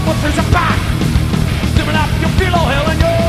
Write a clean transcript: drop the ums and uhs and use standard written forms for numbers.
what turns your back? Giving up your pillow, hell, and your